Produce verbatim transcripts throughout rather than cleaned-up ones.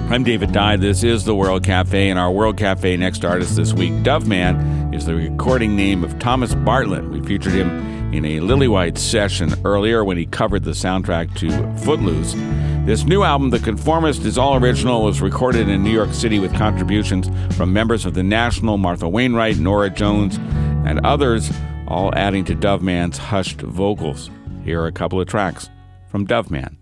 I'm David Dye. This is the World Cafe, and our World Cafe next artist this week, Doveman, is the recording name of Thomas Bartlett. We featured him in a Lillywhite session earlier when he covered the soundtrack to Footloose. This new album, The Conformist, is all original. It was recorded in New York City with contributions from members of The National, Martha Wainwright, Norah Jones, and others, all adding to Doveman's hushed vocals. Here are a couple of tracks from Doveman.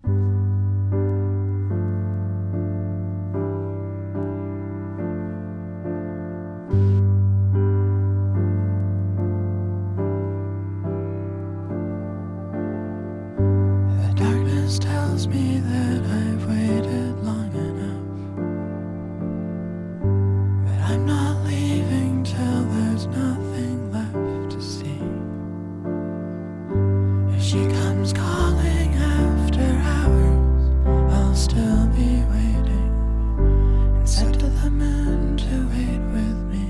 Tells me that I've waited long enough, but I'm not leaving till there's nothing left to see. If she comes calling after hours, I'll still be waiting, and said to the men to wait with me.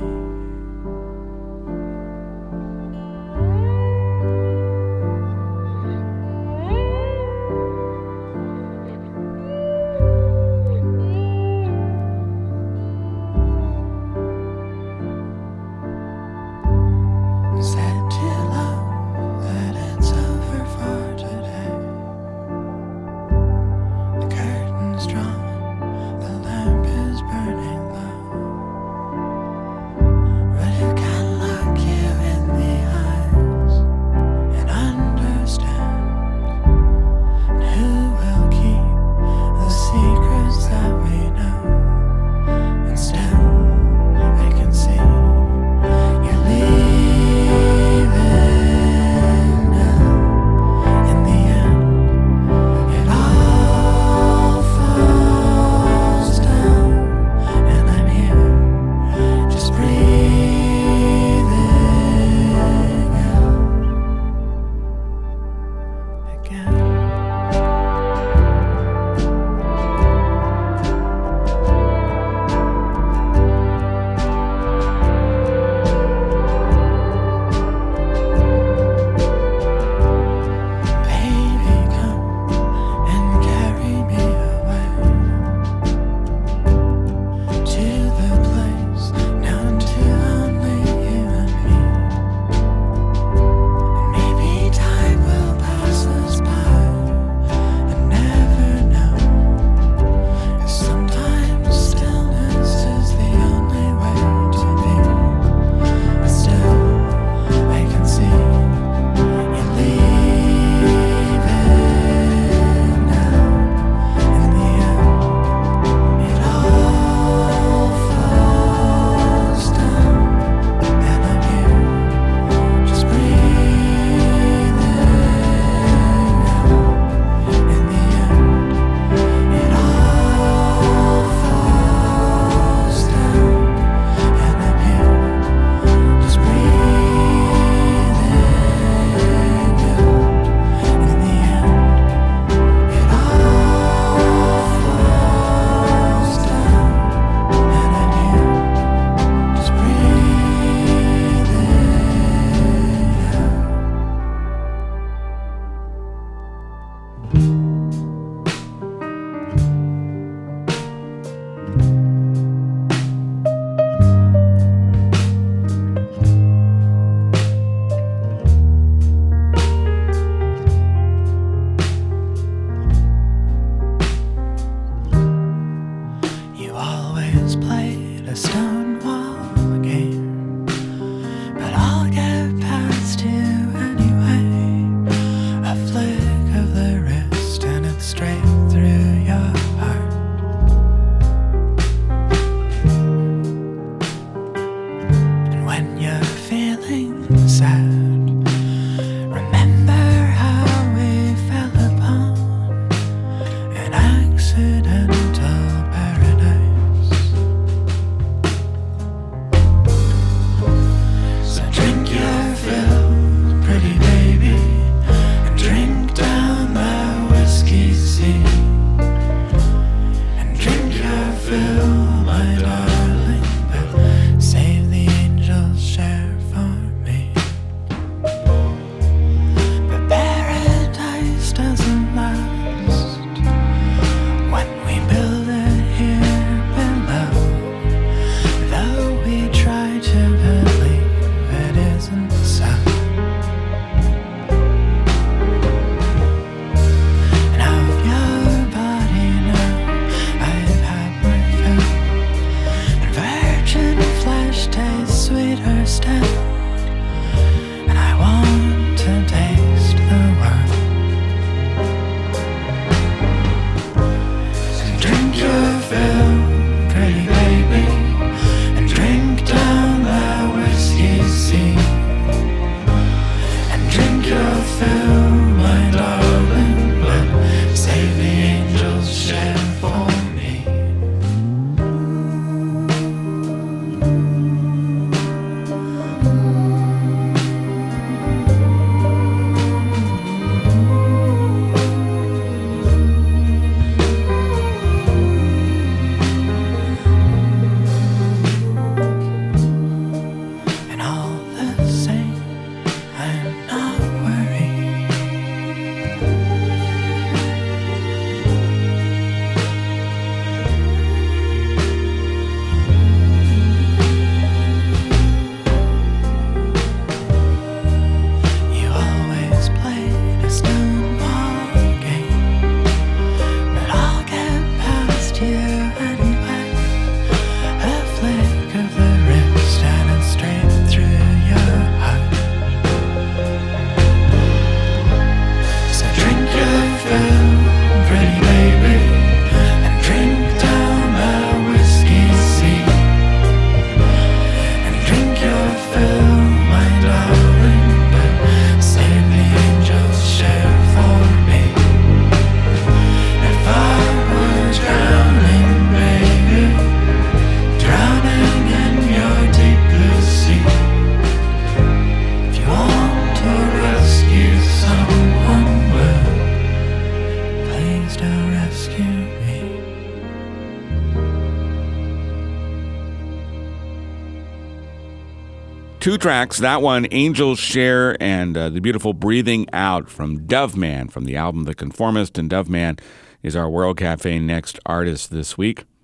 Two tracks, that one, Angels Share, and uh, the beautiful Breathing Out from Dove Man from the album The Conformist. And Dove Man is our World Cafe Next artist this week.